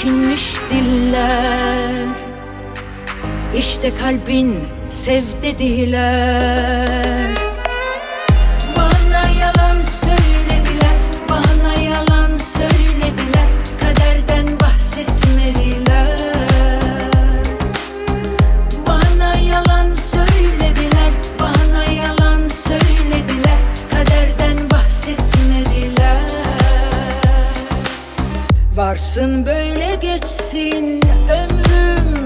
incinmiş diller. İşte kalbin sev dediler. Bana yalan söylediler, bana yalan söylediler. Kaderden bahsetmediler. Bana yalan söylediler, bana yalan söylediler. Kaderden bahsetmediler. Varsın böyle geçsin ömrüm,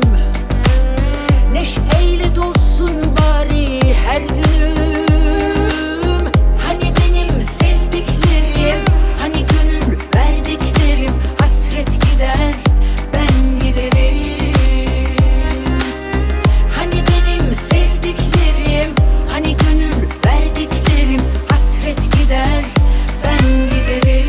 neşeyle dolsun bari her günüm. Hani benim sevdiklerim, hani gönül verdiklerim. Hasret gider, ben giderim. Hani benim sevdiklerim, hani gönül verdiklerim. Hasret gider, ben giderim.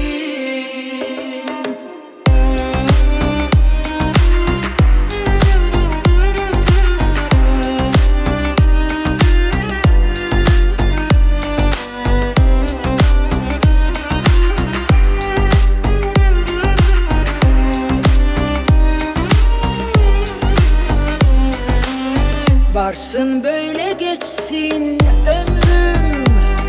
Varsın böyle geçsin ömrüm,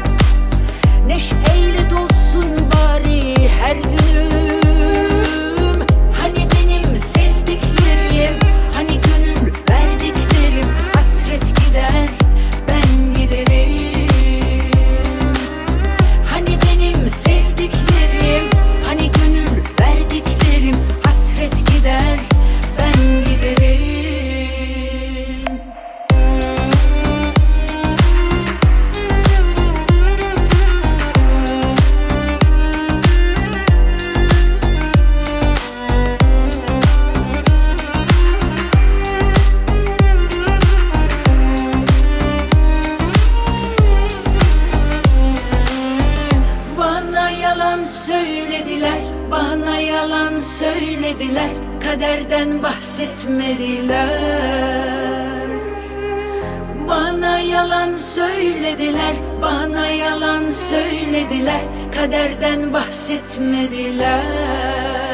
neşeyle dolsun bari her günüm. Hani benim sevdiklerim, hani gönül verdiklerim. Hasret gider, ben giderim. Hani benim sevdiklerim, hani gönül verdiklerim. Hasret gider, ben giderim. Bana yalan söylediler, bana yalan söylediler. Kaderden bahsetmediler. Bana yalan söylediler, bana yalan söylediler. Kaderden bahsetmediler.